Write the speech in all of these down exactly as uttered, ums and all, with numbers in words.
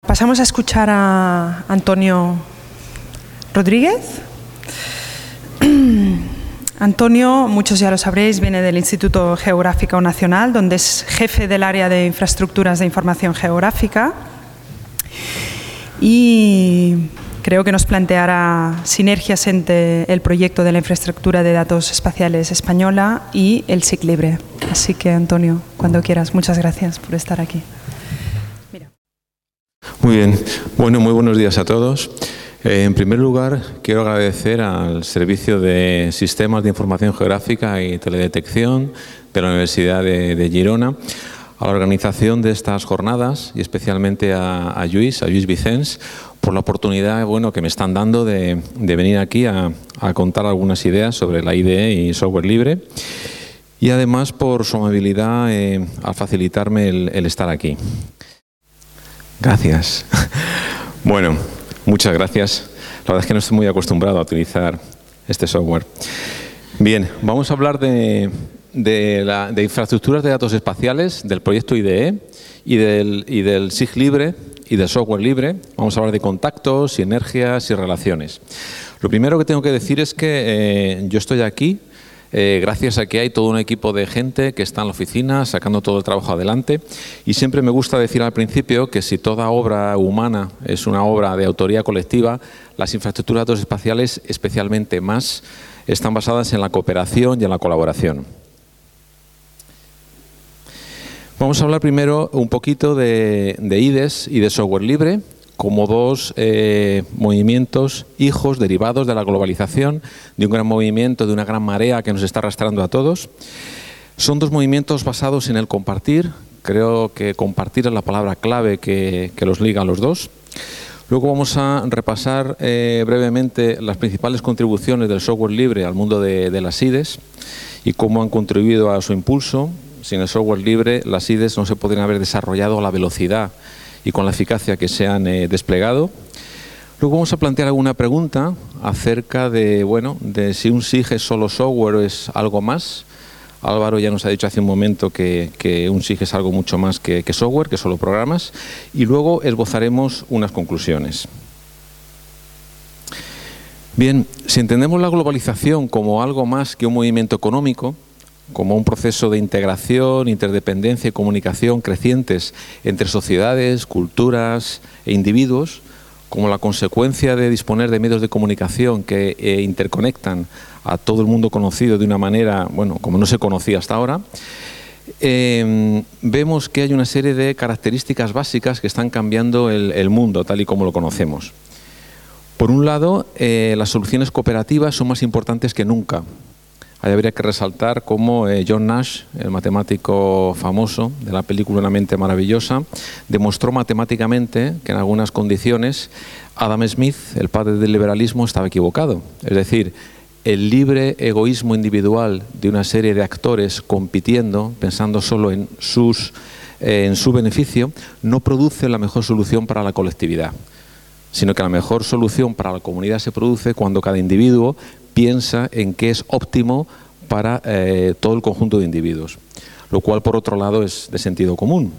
Pasamos a escuchar a Antonio Rodríguez. Antonio, muchos ya lo sabréis, viene del Instituto Geográfico Nacional, donde es jefe del área de infraestructuras de información geográfica, y creo que nos planteará sinergias entre el proyecto de la infraestructura de datos espaciales española y el S I C Libre. Así que, Antonio, cuando quieras, muchas gracias por estar aquí. Mira. Muy bien. Bueno, muy buenos días a todos. Eh, en primer lugar, quiero agradecer al Servicio de Sistemas de Información Geográfica y Teledetección de la Universidad de, de Girona, a la organización de estas jornadas y especialmente a, a Lluís, a Lluís Vicens, por la oportunidad bueno, que me están dando de, de venir aquí a, a contar algunas ideas sobre la I D E y software libre, y además por su amabilidad eh, al facilitarme el, el estar aquí. Gracias. Bueno, muchas gracias. La verdad es que no estoy muy acostumbrado a utilizar este software. Bien, vamos a hablar de, de, la, de infraestructuras de datos espaciales, del proyecto I D E y del, y del S I G Libre y del software libre. Vamos a hablar de contactos, sinergias y relaciones. Lo primero que tengo que decir es que eh, yo estoy aquí Eh, gracias a que hay todo un equipo de gente que está en la oficina sacando todo el trabajo adelante, y siempre me gusta decir al principio que si toda obra humana es una obra de autoría colectiva, las infraestructuras de datos espaciales especialmente más están basadas en la cooperación y en la colaboración. Vamos a hablar primero un poquito de, de I D E S y de software libre como dos eh, movimientos hijos derivados de la globalización, de un gran movimiento, de una gran marea que nos está arrastrando a todos. Son dos movimientos basados en el compartir. Creo que compartir es la palabra clave que, que los liga a los dos. Luego vamos a repasar eh, brevemente las principales contribuciones del software libre al mundo de, de las I D E S y cómo han contribuido a su impulso. Sin el software libre, las I D E S no se podrían haber desarrollado a la velocidad y con la eficacia que se han eh, desplegado. Luego vamos a plantear alguna pregunta acerca de, bueno, de si un S I G es solo software o es algo más. Álvaro ya nos ha dicho hace un momento que, que un S I G es algo mucho más que, que software, que solo programas. Y luego esbozaremos unas conclusiones. Bien, si entendemos la globalización como algo más que un movimiento económico, como un proceso de integración, interdependencia y comunicación crecientes entre sociedades, culturas e individuos, como la consecuencia de disponer de medios de comunicación que eh, interconectan a todo el mundo conocido de una manera, bueno, como no se conocía hasta ahora, eh, vemos que hay una serie de características básicas que están cambiando el, el mundo tal y como lo conocemos. Por un lado, eh, las soluciones cooperativas son más importantes que nunca. Ahí habría que resaltar cómo eh, John Nash, el matemático famoso de la película Una mente maravillosa, demostró matemáticamente que en algunas condiciones Adam Smith, el padre del liberalismo, estaba equivocado. Es decir, el libre egoísmo individual de una serie de actores compitiendo, pensando solo en, sus, eh, en su beneficio, no produce la mejor solución para la colectividad, sino que la mejor solución para la comunidad se produce cuando cada individuo piensa en qué es óptimo para eh, todo el conjunto de individuos, lo cual por otro lado es de sentido común.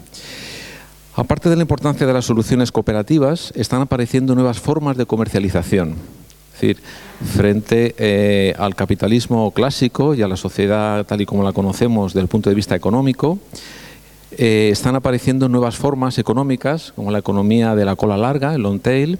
Aparte de la importancia de las soluciones cooperativas, están apareciendo nuevas formas de comercialización. Es decir, frente eh, al capitalismo clásico y a la sociedad tal y como la conocemos desde el punto de vista económico, eh, están apareciendo nuevas formas económicas, como la economía de la cola larga, el long tail,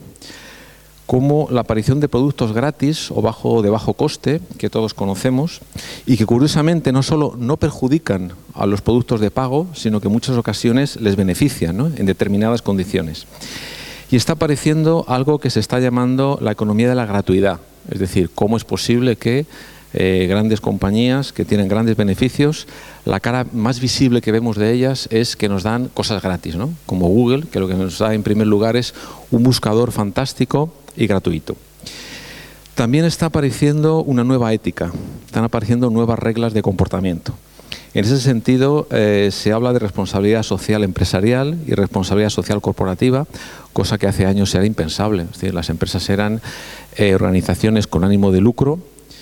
como la aparición de productos gratis o bajo, de bajo coste, que todos conocemos, y que curiosamente no solo no perjudican a los productos de pago, sino que en muchas ocasiones les benefician, ¿no?, en determinadas condiciones. Y está apareciendo algo que se está llamando la economía de la gratuidad, es decir, cómo es posible que eh, grandes compañías que tienen grandes beneficios, la cara más visible que vemos de ellas es que nos dan cosas gratis, ¿no?, como Google, que lo que nos da en primer lugar es un buscador fantástico y gratuito. También está apareciendo una nueva ética, están apareciendo nuevas reglas de comportamiento. En ese sentido, eh, se habla de responsabilidad social empresarial y responsabilidad social corporativa, cosa que hace años era impensable. Es decir, las empresas eran eh, organizaciones con ánimo de lucro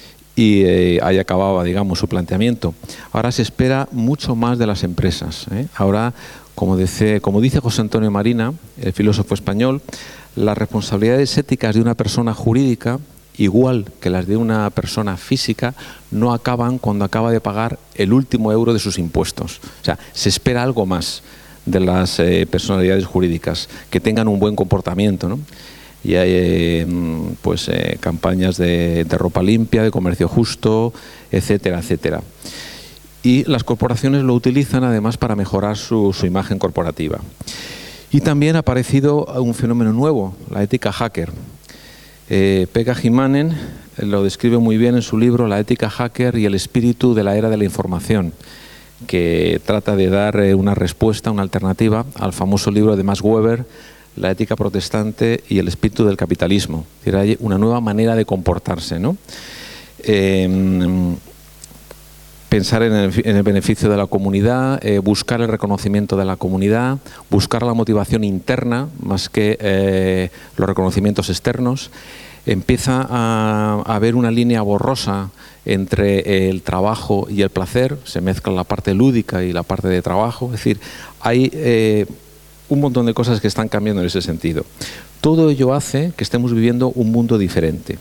y eh, ahí acababa, digamos, su planteamiento. Ahora se espera mucho más de las empresas, ¿eh? Ahora, Como dice, como dice José Antonio Marina, el filósofo español, las responsabilidades éticas de una persona jurídica, igual que las de una persona física, no acaban cuando acaba de pagar el último euro de sus impuestos. O sea, se espera algo más de las eh, personalidades jurídicas, que tengan un buen comportamiento, ¿no? Y hay eh, pues, eh, campañas de, de ropa limpia, de comercio justo, etcétera, etcétera. Y las corporaciones lo utilizan además para mejorar su, su imagen corporativa. Y también ha aparecido un fenómeno nuevo, la ética hacker. Eh, Pekka Himanen lo describe muy bien en su libro La ética hacker y el espíritu de la era de la información, que trata de dar eh, una respuesta, una alternativa al famoso libro de Max Weber, La ética protestante y el espíritu del capitalismo. Es decir, hay una nueva manera de comportarse, ¿no? Eh, pensar en el, en el beneficio de la comunidad, eh, buscar el reconocimiento de la comunidad, buscar la motivación interna más que eh, los reconocimientos externos. Empieza a, a haber una línea borrosa entre el trabajo y el placer, se mezcla la parte lúdica y la parte de trabajo, es decir, hay eh, un montón de cosas que están cambiando en ese sentido. Todo ello hace que estemos viviendo un mundo diferente.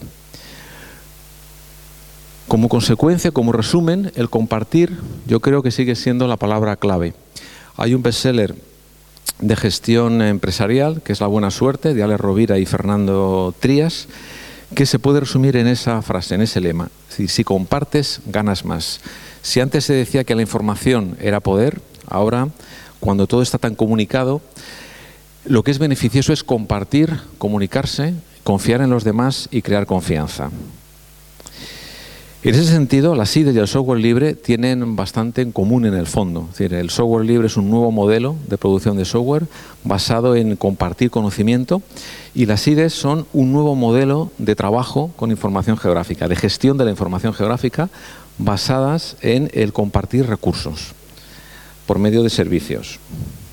Como consecuencia, como resumen, el compartir yo creo que sigue siendo la palabra clave. Hay un bestseller de gestión empresarial, que es La buena suerte, de Alex Rovira y Fernando Trías, que se puede resumir en esa frase, en ese lema. Es decir, si compartes, ganas más. Si antes se decía que la información era poder, ahora, cuando todo está tan comunicado, lo que es beneficioso es compartir, comunicarse, confiar en los demás y crear confianza. En ese sentido, las I D E y el software libre tienen bastante en común en el fondo. Es decir, el software libre es un nuevo modelo de producción de software basado en compartir conocimiento, y las I D Es son un nuevo modelo de trabajo con información geográfica, de gestión de la información geográfica basadas en el compartir recursos por medio de servicios.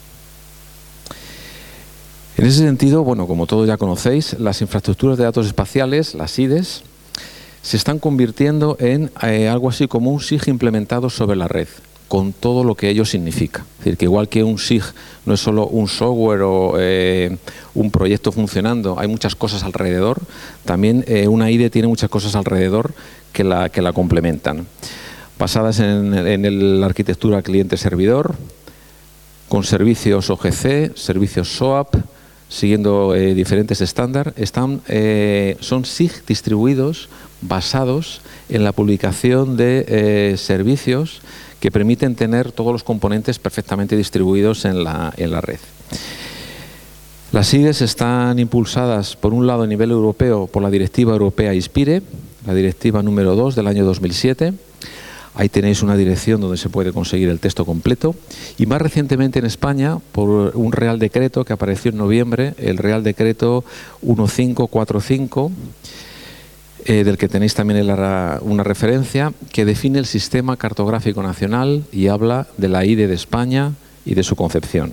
En ese sentido, bueno, como todos ya conocéis, las infraestructuras de datos espaciales, las I D Es, se están convirtiendo en eh, algo así como un S I G implementado sobre la red, con todo lo que ello significa. Es decir, que igual que un S I G no es solo un software o eh, un proyecto funcionando, hay muchas cosas alrededor, también eh, una I D E tiene muchas cosas alrededor que la, que la complementan. Basadas en, en la arquitectura cliente-servidor, con servicios O G C, servicios S O A P, siguiendo eh, diferentes estándares, están, eh, son S I G distribuidos basados en la publicación de eh, servicios que permiten tener todos los componentes perfectamente distribuidos en la, en la red. Las I D Es están impulsadas, por un lado, a nivel europeo por la Directiva Europea ISPIRE, la Directiva número dos del año dos mil siete. Ahí tenéis una dirección donde se puede conseguir el texto completo. Y más recientemente en España, por un Real Decreto que apareció en noviembre, el Real Decreto mil quinientos cuarenta y cinco, eh, del que tenéis también la, una referencia, que define el Sistema Cartográfico Nacional y habla de la I D E de España y de su concepción.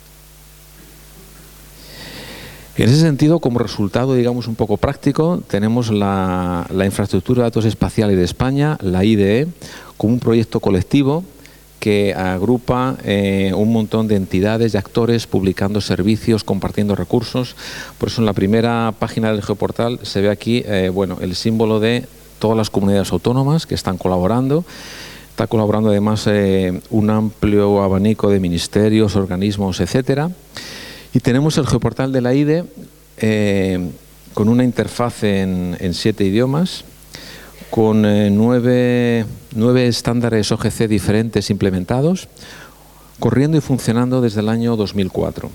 En ese sentido, como resultado, digamos, un poco práctico, tenemos la, la infraestructura de datos espaciales de España, la I D E, como un proyecto colectivo que agrupa eh, un montón de entidades y actores publicando servicios, compartiendo recursos. Por eso en la primera página del geoportal se ve aquí eh, bueno, el símbolo de todas las comunidades autónomas que están colaborando. Está colaborando además eh, un amplio abanico de ministerios, organismos, etcétera. Y tenemos el geoportal de la I D E eh, con una interfaz en, en siete idiomas, con eh, nueve, nueve estándares O G C diferentes implementados, corriendo y funcionando desde el año dos mil cuatro.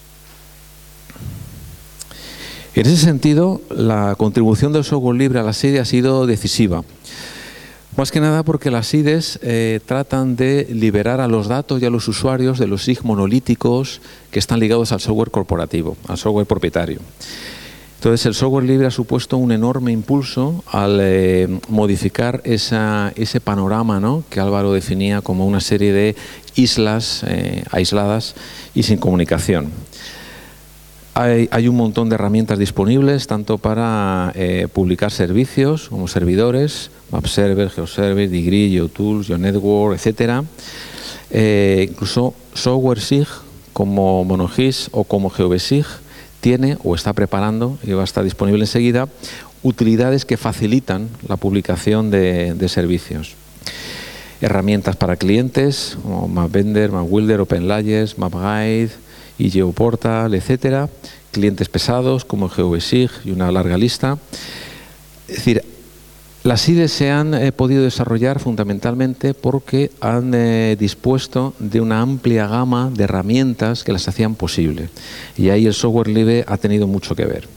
En ese sentido, la contribución del software libre a la I D E ha sido decisiva. Más que nada porque las I D Es eh, tratan de liberar a los datos y a los usuarios de los S I G monolíticos que están ligados al software corporativo, al software propietario. Entonces, el software libre ha supuesto un enorme impulso al eh, modificar esa, ese panorama, ¿no?, que Álvaro definía como una serie de islas eh, aisladas y sin comunicación. Hay, hay un montón de herramientas disponibles, tanto para eh, publicar servicios como servidores, MapServer, GeoService, Degree, GeoTools, GeoNetwork, etcétera. Eh, incluso software S I G como MonoGIS o como GeoVesig, tiene o está preparando, y va a estar disponible enseguida, utilidades que facilitan la publicación de, de servicios. Herramientas para clientes como MapVender, MapWuilder, OpenLayers, MapGuide y GeoPortal, etcétera. Clientes pesados como GeoVesig y una larga lista. Es decir, las I D E se han eh, podido desarrollar fundamentalmente porque han eh, dispuesto de una amplia gama de herramientas que las hacían posible. Y ahí el software libre ha tenido mucho que ver.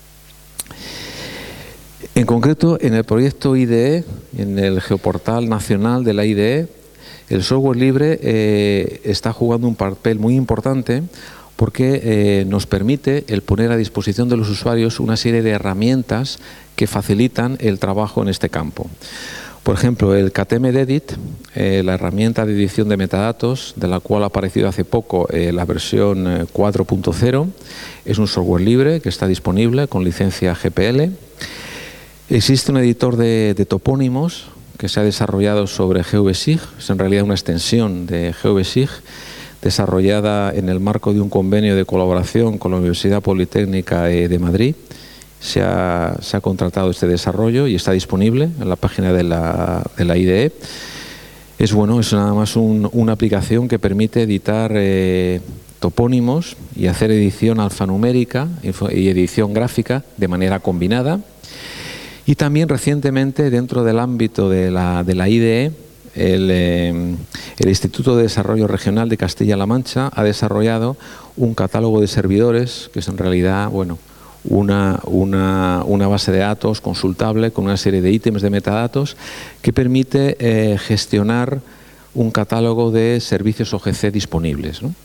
En concreto, en el proyecto I D E, en el Geoportal Nacional de la I D E, el software libre eh, está jugando un papel muy importante porque eh, nos permite el poner a disposición de los usuarios una serie de herramientas que facilitan el trabajo en este campo. Por ejemplo, el K T M Edit, eh, la herramienta de edición de metadatos, de la cual ha aparecido hace poco eh, la versión cuatro punto cero, es un software libre que está disponible con licencia G P L. Existe un editor de, de topónimos que se ha desarrollado sobre GeoVesig, es en realidad una extensión de GeoVesig, desarrollada en el marco de un convenio de colaboración con la Universidad Politécnica de Madrid. Se ha, se ha contratado este desarrollo y está disponible en la página de la, de la I D E. Es bueno, es nada más un, una aplicación que permite editar eh, topónimos y hacer edición alfanumérica y edición gráfica de manera combinada. Y también recientemente, dentro del ámbito de la, de la I D E, el, eh, el Instituto de Desarrollo Regional de Castilla-La Mancha ha desarrollado un catálogo de servidores, que es en realidad, bueno, una, una, una base de datos consultable con una serie de ítems de metadatos que permite eh, gestionar un catálogo de servicios O G C disponibles, ¿no?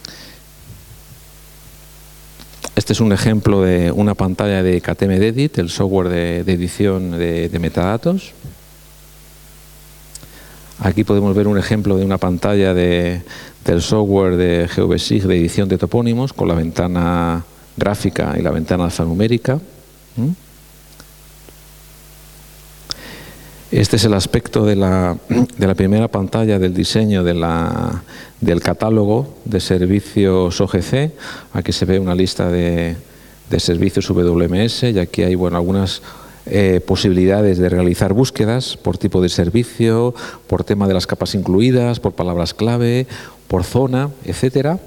Este es un ejemplo de una pantalla de K T M Edit, el software de, de edición de, de metadatos. Aquí podemos ver un ejemplo de una pantalla de, del software de GeoVesig de edición de topónimos con la ventana gráfica y la ventana alfanumérica. Este es el aspecto de la, de la primera pantalla del diseño de la, del catálogo de servicios O G C. Aquí se ve una lista de, de servicios W M S y aquí hay, bueno, algunas eh, posibilidades de realizar búsquedas por tipo de servicio, por tema de las capas incluidas, por palabras clave, por zona, etcétera.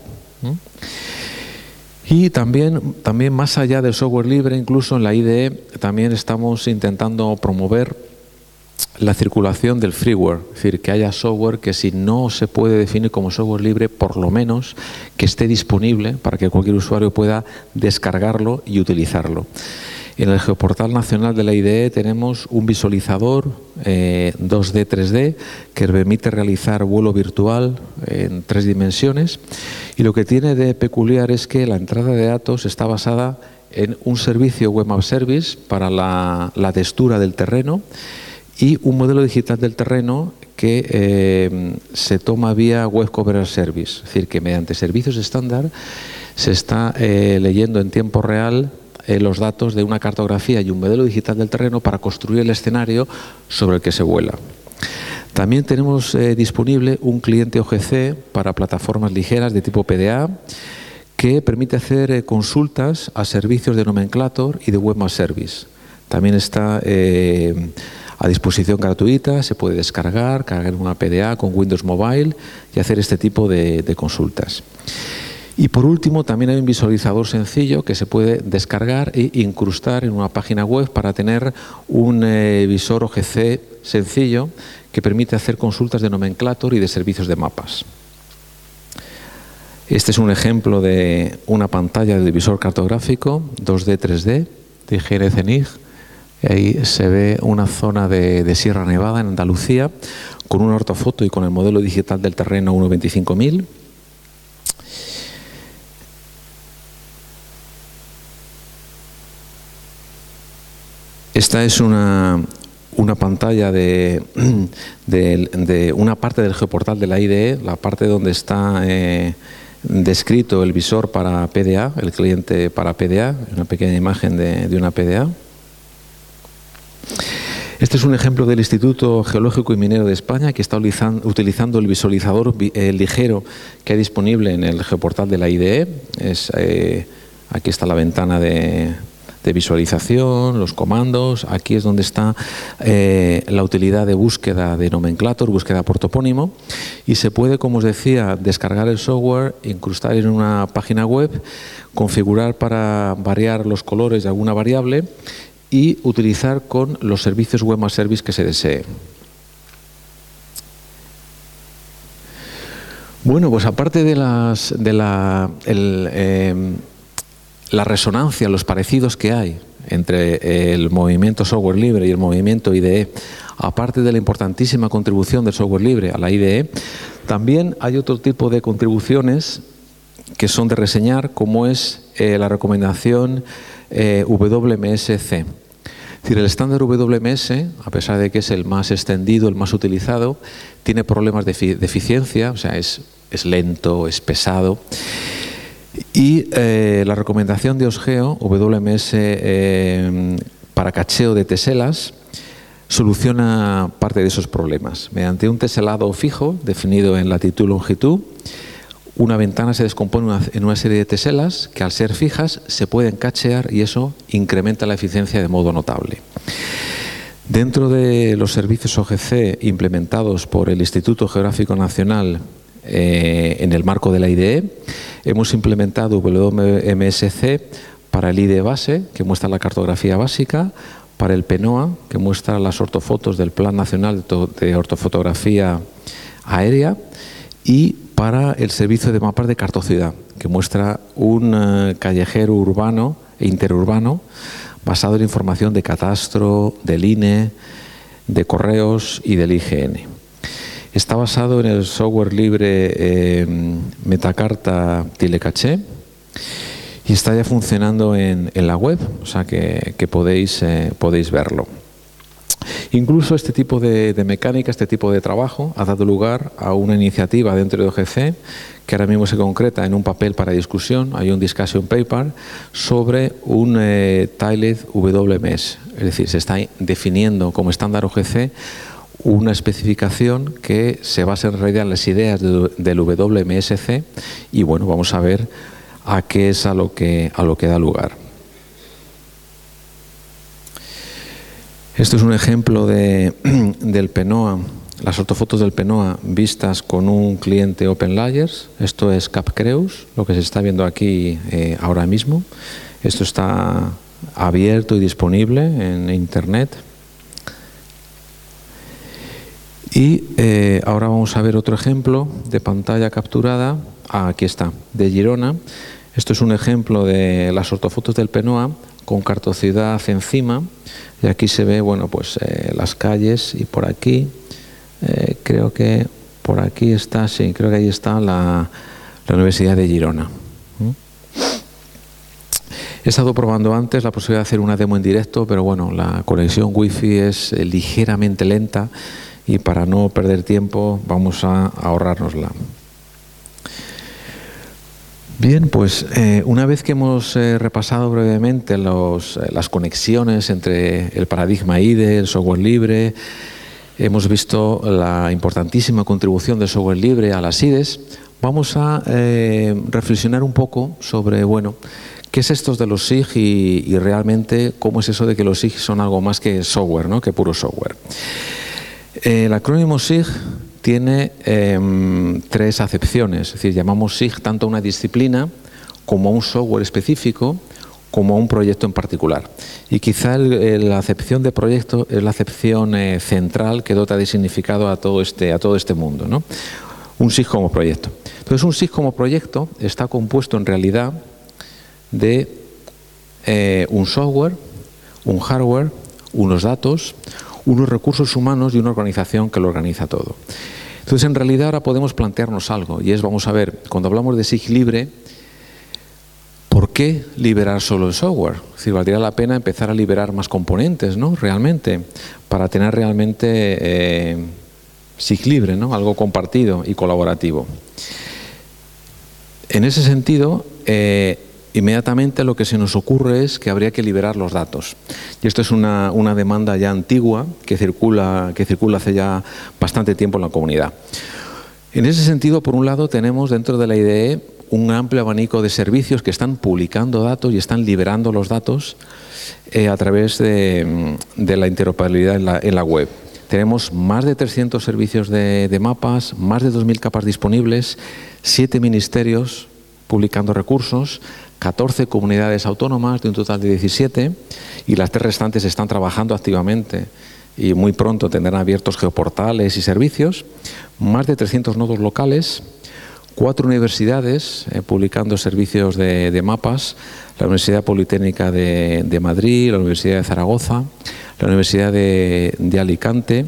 Y también, también más allá del software libre, incluso en la I D E, también estamos intentando promover la circulación del freeware, es decir, que haya software que, si no se puede definir como software libre, por lo menos que esté disponible para que cualquier usuario pueda descargarlo y utilizarlo. En el Geoportal Nacional de la I D E tenemos un visualizador eh, dos D tres D que permite realizar vuelo virtual en tres dimensiones, y lo que tiene de peculiar es que la entrada de datos está basada en un servicio Web App Service para la, la textura del terreno y un modelo digital del terreno que eh, se toma vía Web Cover Service, es decir, que mediante servicios estándar se está eh, leyendo en tiempo real eh, los datos de una cartografía y un modelo digital del terreno para construir el escenario sobre el que se vuela. También tenemos eh, disponible un cliente O G C para plataformas ligeras de tipo P D A que permite hacer eh, consultas a servicios de Nomenclator y de Web App Service. También está eh, a disposición gratuita, se puede descargar, cargar una P D A con Windows Mobile y hacer este tipo de, de consultas. Y por último, también hay un visualizador sencillo que se puede descargar e incrustar en una página web para tener un eh, visor O G C sencillo que permite hacer consultas de Nomenclator y de servicios de mapas. Este es un ejemplo de una pantalla de visor cartográfico dos D tres D de I G N CENIG. Ahí se ve una zona de, de Sierra Nevada, en Andalucía, con una ortofoto y con el modelo digital del terreno uno veinticinco mil. Esta es una, una pantalla de, de, de una parte del geoportal de la I D E, la parte donde está eh, descrito el visor para P D A, el cliente para P D A, una pequeña imagen de, de una P D A. Este es un ejemplo del Instituto Geológico y Minero de España, que está utilizando el visualizador eh, ligero que hay disponible en el geoportal de la I D E. Es, eh, aquí está la ventana de, de visualización, los comandos. Aquí es donde está eh, la utilidad de búsqueda de nomenclator, búsqueda por topónimo. Y se puede, como os decía, descargar el software, incrustar en una página web, configurar para variar los colores de alguna variable y utilizar con los servicios Web as Service que se desee. Bueno, pues aparte de, las, de la, el, eh, la resonancia, los parecidos que hay entre el movimiento software libre y el movimiento I D E, aparte de la importantísima contribución del software libre a la I D E, también hay otro tipo de contribuciones que son de reseñar, como es eh, la recomendación eh, W M S C. Es decir, el estándar W M S, a pesar de que es el más extendido, el más utilizado, tiene problemas de, efi de eficiencia, o sea, es, es lento, es pesado. Y eh, la recomendación de Osgeo, W M S eh, para cacheo de teselas, soluciona parte de esos problemas. Mediante un teselado fijo, definido en latitud y longitud, una ventana se descompone en una serie de teselas que, al ser fijas, se pueden cachear y eso incrementa la eficiencia de modo notable. Dentro de los servicios O G C implementados por el Instituto Geográfico Nacional eh, en el marco de la I D E, hemos implementado W M S C para el I D E base, que muestra la cartografía básica, para el PENOA, que muestra las ortofotos del Plan Nacional de Ortofotografía Aérea, y para el servicio de mapas de Cartociudad, que muestra un uh, callejero urbano e interurbano basado en información de Catastro, del I N E, de Correos y del I G N. Está basado en el software libre eh, Metacarta Tilecaché y está ya funcionando en, en la web, o sea que, que podéis, eh, podéis verlo. Incluso este tipo de, de mecánica, este tipo de trabajo ha dado lugar a una iniciativa dentro de O G C que ahora mismo se concreta en un papel para discusión. Hay un discussion paper sobre un eh, tiled W M S, es decir, se está definiendo como estándar O G C una especificación que se basa en realidad en las ideas de, del W M S C y bueno, vamos a ver a qué es a lo que, a lo que da lugar. Esto es un ejemplo de, del PENOA, las ortofotos del PENOA vistas con un cliente OpenLayers. Esto es CapCreus, lo que se está viendo aquí eh, ahora mismo. Esto está abierto y disponible en Internet. Y eh, ahora vamos a ver otro ejemplo de pantalla capturada. Ah, aquí está, de Girona. Esto es un ejemplo de las ortofotos del PENOA con Cartociudad encima. Y aquí se ve, bueno, pues eh, las calles y por aquí, eh, creo que por aquí está, sí, creo que ahí está la, la Universidad de Girona. ¿Mm? He estado probando antes la posibilidad de hacer una demo en directo, pero bueno, la conexión wifi es eh, ligeramente lenta y para no perder tiempo vamos a ahorrárnosla. Bien, pues eh, una vez que hemos eh, repasado brevemente los, eh, las conexiones entre el paradigma I D E, el software libre, hemos visto la importantísima contribución del software libre a las I D Es, vamos a eh, reflexionar un poco sobre, bueno, qué es esto de los S I G y, y realmente cómo es eso de que los S I G son algo más que software, ¿no? Que puro software. Eh, el acrónimo S I G tiene eh, tres acepciones, es decir, llamamos S I G tanto a una disciplina como a un software específico, como a un proyecto en particular. Y quizá el, el, la acepción de proyecto es la acepción eh, central que dota de significado a todo este, a todo este mundo, ¿no? Un S I G como proyecto. Entonces, un S I G como proyecto está compuesto en realidad de eh, un software, un hardware, unos datos, unos recursos humanos y una organización que lo organiza todo. Entonces, en realidad, ahora podemos plantearnos algo, y es, vamos a ver, cuando hablamos de S I G libre, ¿por qué liberar solo el software? Es decir, valdría la pena empezar a liberar más componentes, ¿no? Realmente, para tener realmente eh, S I G libre, ¿no? Algo compartido y colaborativo. En ese sentido, eh, inmediatamente lo que se nos ocurre es que habría que liberar los datos. Y esto es una, una demanda ya antigua que circula, que circula hace ya bastante tiempo en la comunidad. En ese sentido, por un lado, tenemos dentro de la I D E un amplio abanico de servicios que están publicando datos y están liberando los datos eh, a través de, de la interoperabilidad en la, en la web. Tenemos más de trescientos servicios de, de mapas, más de dos mil capas disponibles, siete ministerios publicando recursos, catorce comunidades autónomas de un total de diecisiete, y las tres restantes están trabajando activamente y muy pronto tendrán abiertos geoportales y servicios, más de trescientos nodos locales, cuatro universidades eh, publicando servicios de, de mapas, la Universidad Politécnica de, de Madrid, la Universidad de Zaragoza, la Universidad de, de Alicante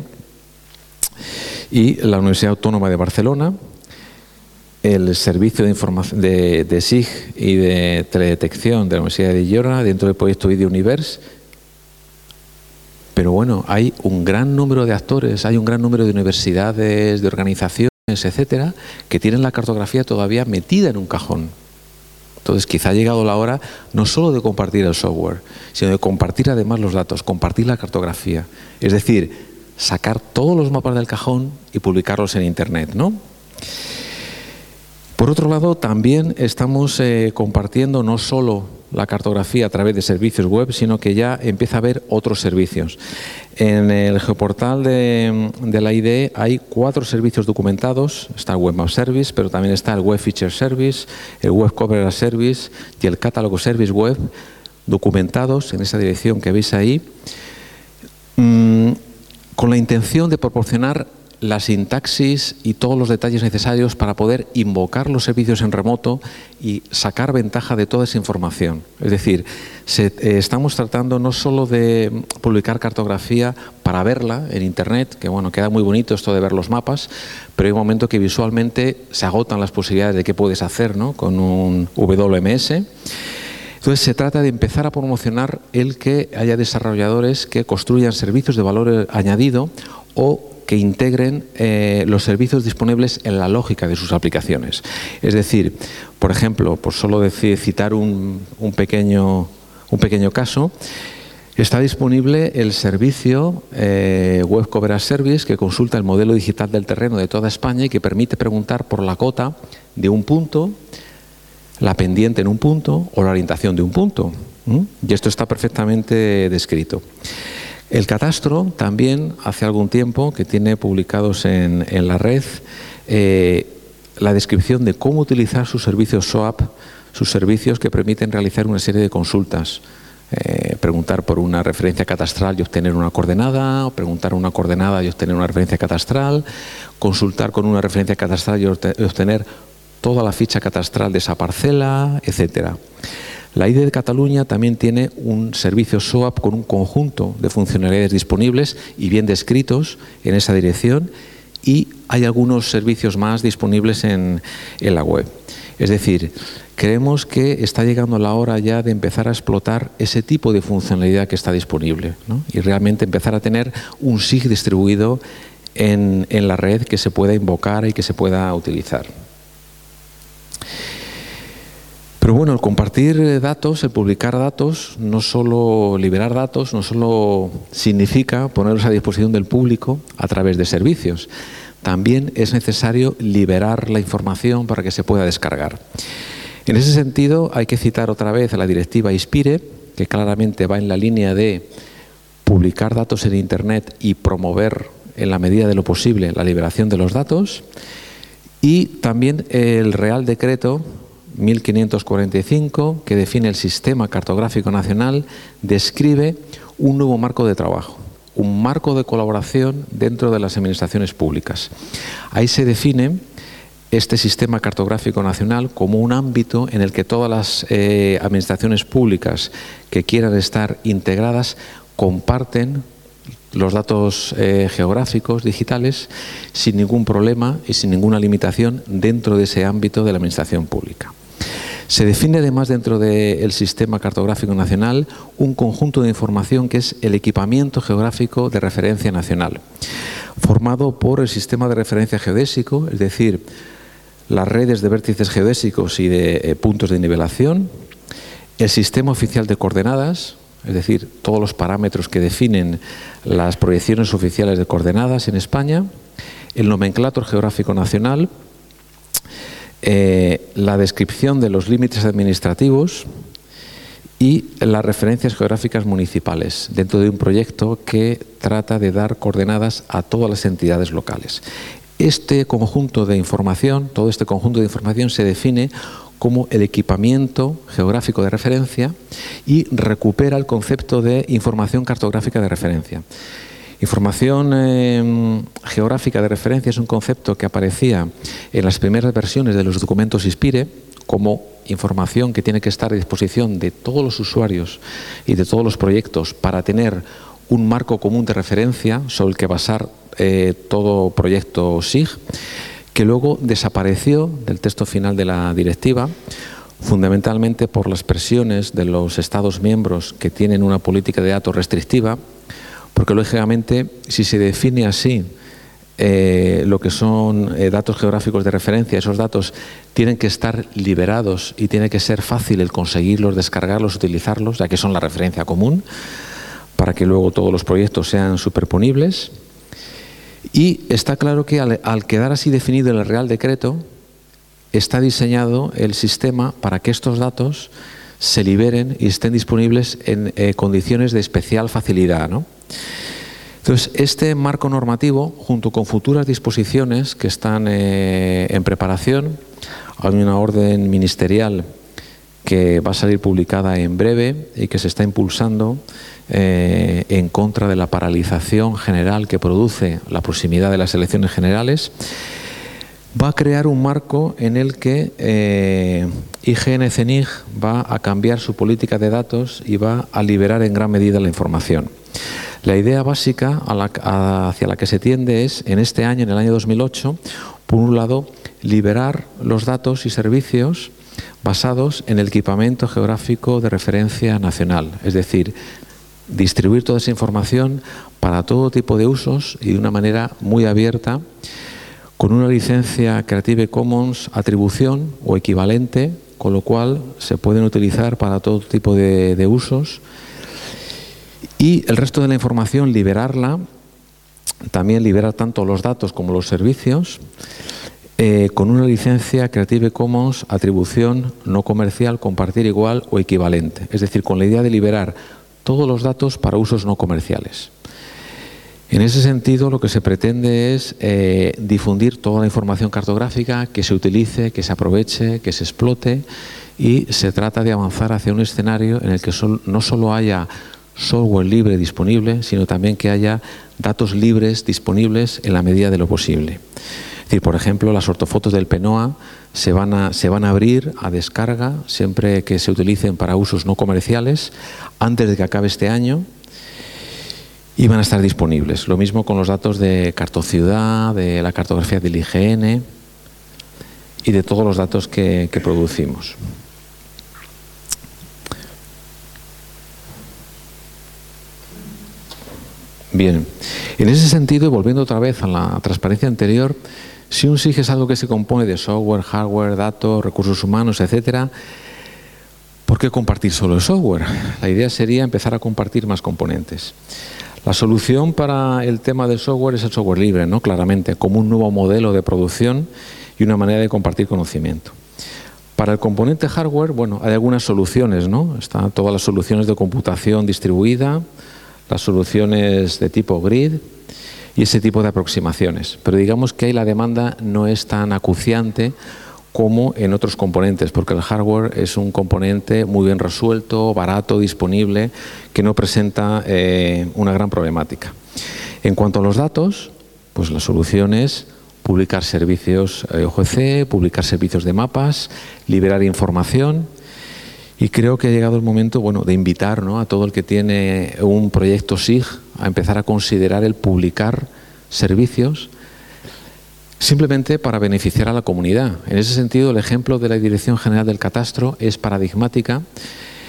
y la Universidad Autónoma de Barcelona, el servicio de, información de, de S I G y de teledetección de la Universidad de Girona dentro del proyecto IDEUniverse. Pero bueno, hay un gran número de actores, hay un gran número de universidades, de organizaciones, etcétera, que tienen la cartografía todavía metida en un cajón. Entonces, quizá ha llegado la hora no solo de compartir el software, sino de compartir además los datos, compartir la cartografía. Es decir, sacar todos los mapas del cajón y publicarlos en Internet, ¿no? Por otro lado, también estamos eh, compartiendo no solo la cartografía a través de servicios web, sino que ya empieza a haber otros servicios. En el geoportal de, de la I D E hay cuatro servicios documentados. Está el Webmap Service, pero también está el Web Feature Service, el Web Coverage Service y el Catálogo Service Web, documentados en esa dirección que veis ahí, mmm, con la intención de proporcionar la sintaxis y todos los detalles necesarios para poder invocar los servicios en remoto y sacar ventaja de toda esa información. Es decir, se, eh, estamos tratando no solo de publicar cartografía para verla en Internet, que bueno, queda muy bonito esto de ver los mapas, pero hay un momento que visualmente se agotan las posibilidades de qué puedes hacer, ¿no?, con un W M S. Entonces se trata de empezar a promocionar el que haya desarrolladores que construyan servicios de valor añadido o que integren eh, los servicios disponibles en la lógica de sus aplicaciones. Es decir, por ejemplo, por solo decir, citar un, un, pequeño, un pequeño caso, está disponible el servicio eh, Web Coverage Service, que consulta el modelo digital del terreno de toda España y que permite preguntar por la cota de un punto, la pendiente en un punto o la orientación de un punto. ¿Mm? Y esto está perfectamente descrito. El catastro también hace algún tiempo que tiene publicados en, en la red eh, la descripción de cómo utilizar sus servicios S O A P, sus servicios que permiten realizar una serie de consultas. Eh, preguntar por una referencia catastral y obtener una coordenada, o preguntar una coordenada y obtener una referencia catastral, consultar con una referencia catastral y obtener toda la ficha catastral de esa parcela, etcétera. La I D E de Cataluña también tiene un servicio S O A P con un conjunto de funcionalidades disponibles y bien descritos en esa dirección, y hay algunos servicios más disponibles en, en la web. Es decir, creemos que está llegando la hora ya de empezar a explotar ese tipo de funcionalidad que está disponible, ¿no?, y realmente empezar a tener un S I G distribuido en, en la red que se pueda invocar y que se pueda utilizar. Pero bueno, el compartir datos, el publicar datos, no solo liberar datos, no solo significa ponerlos a disposición del público a través de servicios. También es necesario liberar la información para que se pueda descargar. En ese sentido, hay que citar otra vez a la directiva ISPIRE, que claramente va en la línea de publicar datos en Internet y promover, en la medida de lo posible, la liberación de los datos. Y también el Real Decreto mil quinientos cuarenta y cinco, que define el Sistema Cartográfico Nacional, describe un nuevo marco de trabajo, un marco de colaboración dentro de las administraciones públicas. Ahí se define este Sistema Cartográfico Nacional como un ámbito en el que todas las eh, administraciones públicas que quieran estar integradas comparten los datos eh, geográficos digitales sin ningún problema y sin ninguna limitación dentro de ese ámbito de la administración pública. Se define además dentro del Sistema Cartográfico Nacional un conjunto de información que es el equipamiento geográfico de referencia nacional, formado por el sistema de referencia geodésico, es decir, las redes de vértices geodésicos y de eh, puntos de nivelación, el sistema oficial de coordenadas, es decir, todos los parámetros que definen las proyecciones oficiales de coordenadas en España, el nomenclátor geográfico nacional, eh, la descripción de los límites administrativos y las referencias geográficas municipales dentro de un proyecto que trata de dar coordenadas a todas las entidades locales. Este conjunto de información, todo este conjunto de información se define como el equipamiento geográfico de referencia y recupera el concepto de información cartográfica de referencia. Información eh, geográfica de referencia es un concepto que aparecía en las primeras versiones de los documentos ISPIRE como información que tiene que estar a disposición de todos los usuarios y de todos los proyectos para tener un marco común de referencia sobre el que basar eh, todo proyecto S I G, que luego desapareció del texto final de la directiva, fundamentalmente por las presiones de los Estados miembros que tienen una política de datos restrictiva, porque lógicamente si se define así eh, lo que son eh, datos geográficos de referencia, esos datos tienen que estar liberados y tiene que ser fácil el conseguirlos, descargarlos, utilizarlos, ya que son la referencia común, para que luego todos los proyectos sean superponibles. Y está claro que al, al quedar así definido en el Real Decreto, está diseñado el sistema para que estos datos se liberen y estén disponibles en eh, condiciones de especial facilidad, ¿no? Entonces, este marco normativo, junto con futuras disposiciones que están eh, en preparación, hay una orden ministerial que va a salir publicada en breve y que se está impulsando eh, en contra de la paralización general que produce la proximidad de las elecciones generales, va a crear un marco en el que eh, I G N C N I G va a cambiar su política de datos y va a liberar en gran medida la información. La idea básica a la, a, hacia la que se tiende es, en este año, en el año dos mil ocho, por un lado, liberar los datos y servicios basados en el equipamiento geográfico de referencia nacional, es decir, distribuir toda esa información para todo tipo de usos y de una manera muy abierta, con una licencia Creative Commons atribución o equivalente, con lo cual se pueden utilizar para todo tipo de, de usos. Y el resto de la información liberarla, también liberar tanto los datos como los servicios, eh, con una licencia Creative Commons atribución no comercial, compartir igual o equivalente. Es decir, con la idea de liberar todos los datos para usos no comerciales. En ese sentido, lo que se pretende es eh, difundir toda la información cartográfica, que se utilice, que se aproveche, que se explote, y se trata de avanzar hacia un escenario en el que sol, no solo haya software libre disponible, sino también que haya datos libres disponibles en la medida de lo posible. Es decir, por ejemplo, las ortofotos del PENOA se van a, se van a abrir a descarga siempre que se utilicen para usos no comerciales antes de que acabe este año y van a estar disponibles. Lo mismo con los datos de Cartociudad, de la cartografía del I G N y de todos los datos que, que producimos. Bien, en ese sentido, y volviendo otra vez a la transparencia anterior, si un S I G es algo que se compone de software, hardware, datos, recursos humanos, etcétera, ¿por qué compartir solo el software? La idea sería empezar a compartir más componentes. La solución para el tema del software es el software libre, ¿no? Claramente, como un nuevo modelo de producción y una manera de compartir conocimiento. Para el componente hardware, bueno, hay algunas soluciones, ¿no? Están todas las soluciones de computación distribuida, las soluciones de tipo grid y ese tipo de aproximaciones. Pero digamos que ahí la demanda no es tan acuciante como en otros componentes, porque el hardware es un componente muy bien resuelto, barato, disponible, que no presenta eh, una gran problemática. En cuanto a los datos, pues la solución es publicar servicios O G C, publicar servicios de mapas, liberar información. Y creo que ha llegado el momento, bueno, de invitar, ¿no?, a todo el que tiene un proyecto S I G a empezar a considerar el publicar servicios simplemente para beneficiar a la comunidad. En ese sentido, el ejemplo de la Dirección General del Catastro es paradigmática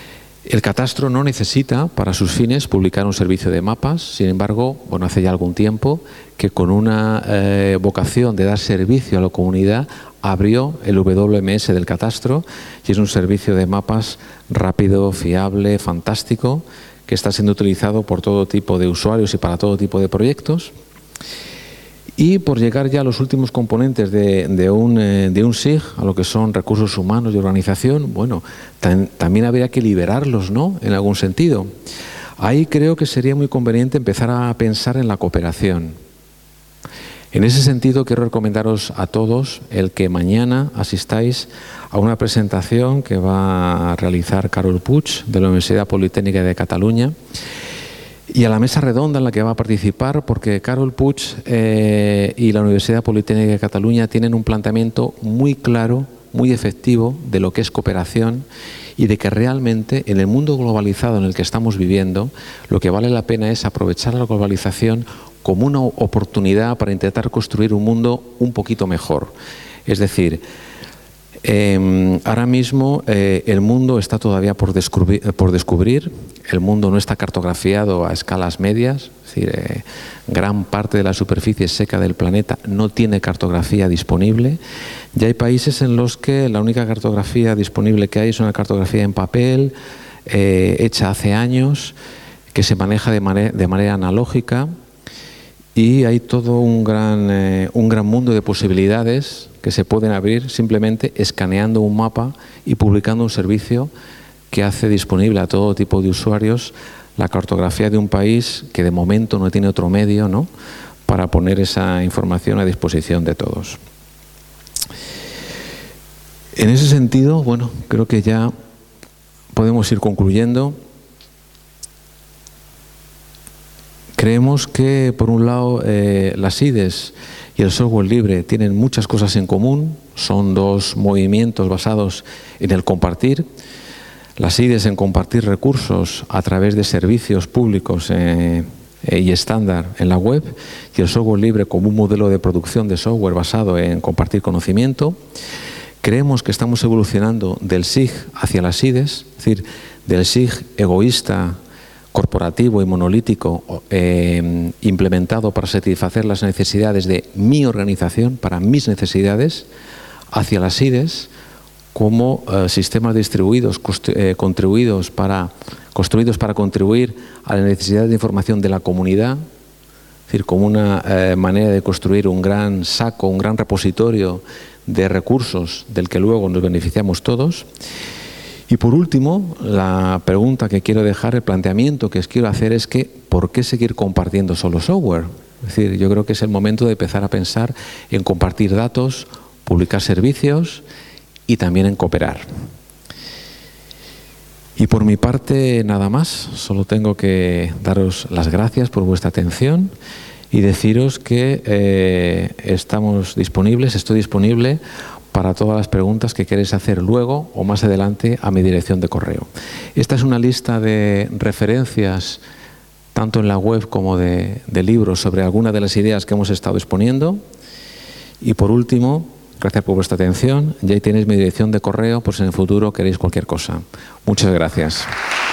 El catastro no necesita para sus fines publicar un servicio de mapas, sin embargo, bueno, hace ya algún tiempo que con una eh, vocación de dar servicio a la comunidad abrió el W M S del catastro y es un servicio de mapas rápido, fiable, fantástico, que está siendo utilizado por todo tipo de usuarios y para todo tipo de proyectos. Y por llegar ya a los últimos componentes de, de, un, eh, de un S I G, a lo que son recursos humanos y organización, bueno, tam, también habría que liberarlos, ¿no?, en algún sentido. Ahí creo que sería muy conveniente empezar a pensar en la cooperación. En ese sentido, quiero recomendaros a todos el que mañana asistáis a una presentación que va a realizar Carol Puig, de la Universidad Politécnica de Cataluña, y a la mesa redonda en la que va a participar, porque Carol Puig eh, y la Universidad Politécnica de Cataluña tienen un planteamiento muy claro, muy efectivo de lo que es cooperación y de que realmente en el mundo globalizado en el que estamos viviendo, lo que vale la pena es aprovechar la globalización como una oportunidad para intentar construir un mundo un poquito mejor. Es decir, Eh, ahora mismo eh, el mundo está todavía por descubrir, por descubrir, el mundo no está cartografiado a escalas medias, es decir, eh, gran parte de la superficie seca del planeta no tiene cartografía disponible. Ya hay países en los que la única cartografía disponible que hay es una cartografía en papel, eh, hecha hace años, que se maneja de, mane- de manera analógica, y hay todo un gran, eh, un gran mundo de posibilidades que se pueden abrir simplemente escaneando un mapa y publicando un servicio que hace disponible a todo tipo de usuarios la cartografía de un país que de momento no tiene otro medio, ¿no?, para poner esa información a disposición de todos. En ese sentido, bueno, creo que ya podemos ir concluyendo. Creemos que, por un lado, eh, las I D E S y el software libre tienen muchas cosas en común. Son dos movimientos basados en el compartir. Las I D E S en compartir recursos a través de servicios públicos eh, eh, y estándar en la web, y el software libre como un modelo de producción de software basado en compartir conocimiento. Creemos que estamos evolucionando del S I G hacia las I D E S, es decir, del S I G egoísta, corporativo y monolítico eh, implementado para satisfacer las necesidades de mi organización, para mis necesidades, hacia las I D E S como eh, sistemas distribuidos, eh, contribuidos para, construidos para contribuir a las necesidades de información de la comunidad, es decir, como una eh, manera de construir un gran saco, un gran repositorio de recursos del que luego nos beneficiamos todos. Y por último, la pregunta que quiero dejar, el planteamiento que os quiero hacer es que ¿por qué seguir compartiendo solo software? Es decir, yo creo que es el momento de empezar a pensar en compartir datos, publicar servicios y también en cooperar. Y por mi parte nada más, solo tengo que daros las gracias por vuestra atención y deciros que eh, estamos disponibles, estoy disponible para todas las preguntas que queréis hacer luego o más adelante a mi dirección de correo. Esta es una lista de referencias tanto en la web como de, de libros sobre algunas de las ideas que hemos estado exponiendo. Y por último, gracias por vuestra atención. Ya ahí tenéis mi dirección de correo por si en el futuro queréis cualquier cosa. Muchas gracias.